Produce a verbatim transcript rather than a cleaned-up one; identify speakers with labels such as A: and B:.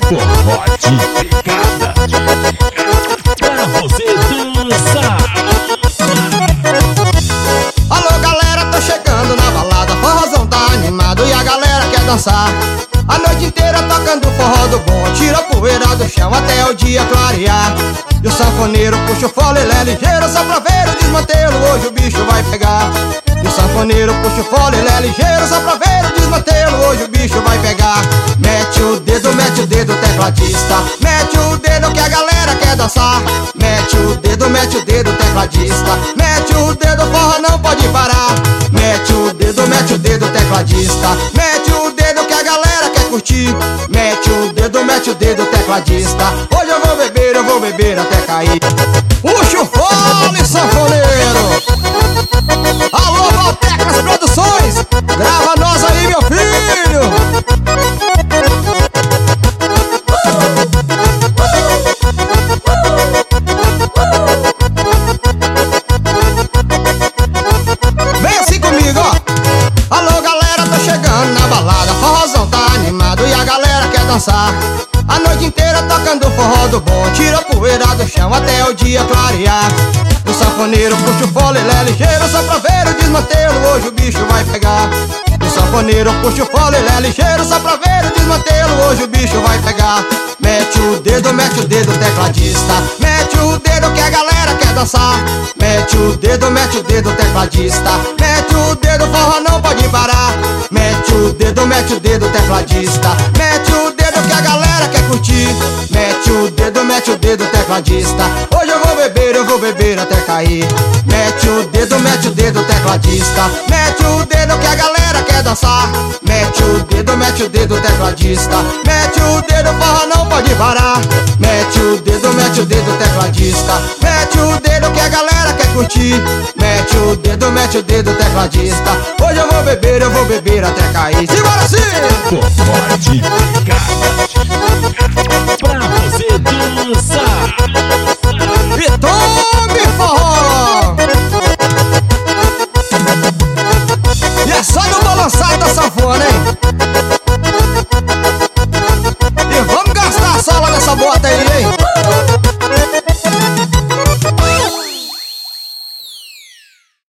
A: Forró de pegada pra você dançar.
B: Alô galera, tô chegando na balada, forrozão tá animado e a galera quer dançar. A noite inteira tocando forró do bom, tira a poeira do chão até o dia clarear. E o sanfoneiro puxa o folelé ligeiro, só pra ver o desmantelo, hoje o bicho vai pegar. E o sanfoneiro puxa o folelé ligeiro, só pra ver o desmantelo, hoje o bicho vai pegar. Mete o dedo, mete o dedo, tecladista, mete o dedo que a galera quer dançar. Mete o dedo, mete o dedo, tecladista, mete o dedo, forró não pode parar. Mete o dedo, mete o dedo, tecladista, mete o dedo que a galera quer curtir. Mete o dedo, mete o dedo, tecladista, hoje eu vou beber, eu vou beber até cair. Puxa o fole, sanfoneiro. Alô, Valtecas Produções, grava nós aí, meu filho. Vem assim comigo, ó. Alô galera, tô chegando na balada, forrozão tá animado e a galera quer dançar. A noite inteira tocando forró do bom, tira a poeira do chão até o dia clarear. O sanfoneiro puxa o folelé ligeiro, só pra ver o desmantelo, hoje o bicho vai pegar. O sanfoneiro puxa o folelé ligeiro, só pra ver o desmantelo, hoje o bicho vai pegar. Mete o dedo, mete o dedo, tecladista, mete o dedo que a galera quer dançar. Mete o dedo, mete o dedo, tecladista, mete o dedo, forró não pode parar. Mete o dedo, mete o dedo, tecladista, mete o dedo que a galera quer curtir. Mete o dedo, mete o dedo, tecladista, hoje eu vou beber, eu vou beber até cair. Mete o dedo, mete o dedo, tecladista, mete o dedo que a galera quer dançar. Mete o dedo, mete o dedo, tecladista, mete o dedo, forró não pode parar. Mete o dedo, mete o dedo, tecladista, mete o dedo que a galera quer curtir. Mete o dedo, mete o dedo, tecladista, hoje eu vou beber, eu vou beber até cair. Simbora sim!
A: Forró de pegada pra você dançar.
B: E tome forró! E é só no balançar da sanfona,